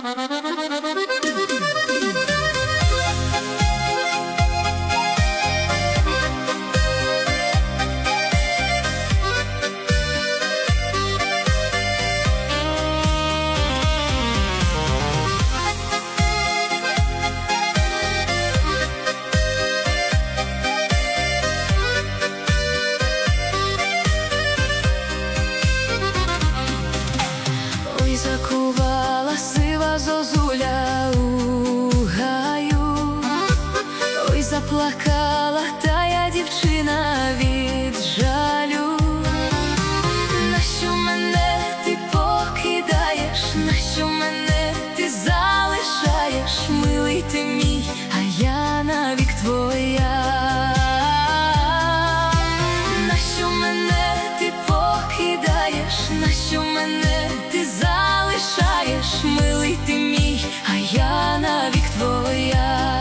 Закувала сива зозуля у гаю, ой, заплакала тая дівчина від жалю. Нащо мене ти покидаєш, нащо мене ти залишаєш, милий ти мій, а я навік твоя. Нащо мене ти покидаєш, нащо мене ти залишаєш, милий ти мій, а я навік твоя.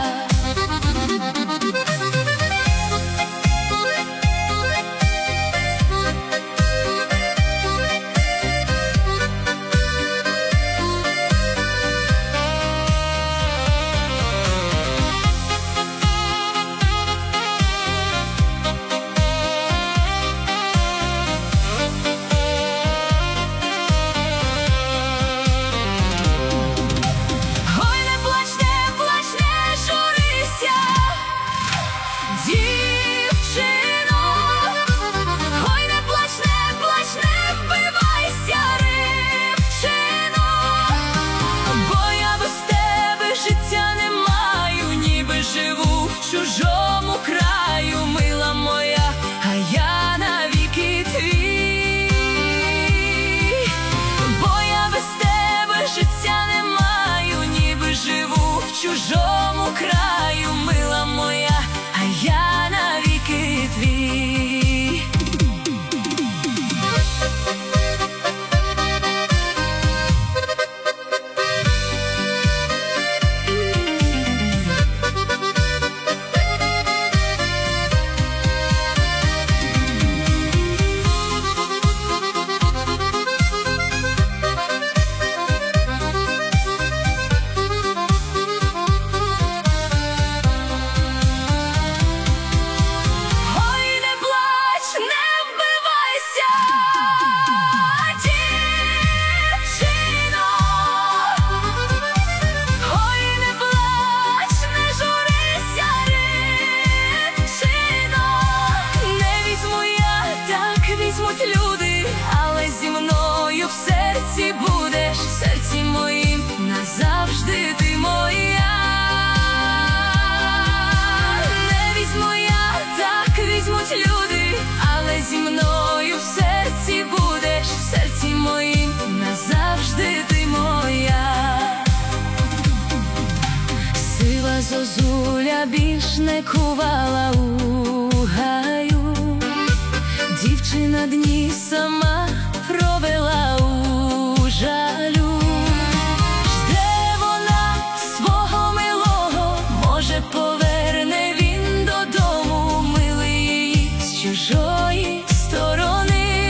Живу в чужому краю, мила моя, а я навіки твій. Бо я без тебе життя не маю, ніби живу в чужому краю, мила моя, а я навіки твій. Візьмуть люди, але зі мною в серці будеш, в серці моїм назавжди ти моя. Не візьму я, так візьмуть люди, але зі мною в серці будеш, в серці моїм назавжди ти моя. Сива зозуля більш не кувала у гаю, дівчина дні сама провела у жалю. Жде вона свого милого, може поверне він додому, милий її з чужої сторони.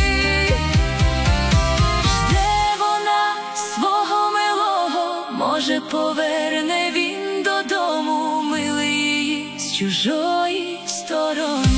Жде вона свого милого, може поверне він додому, милий її з чужої сторони.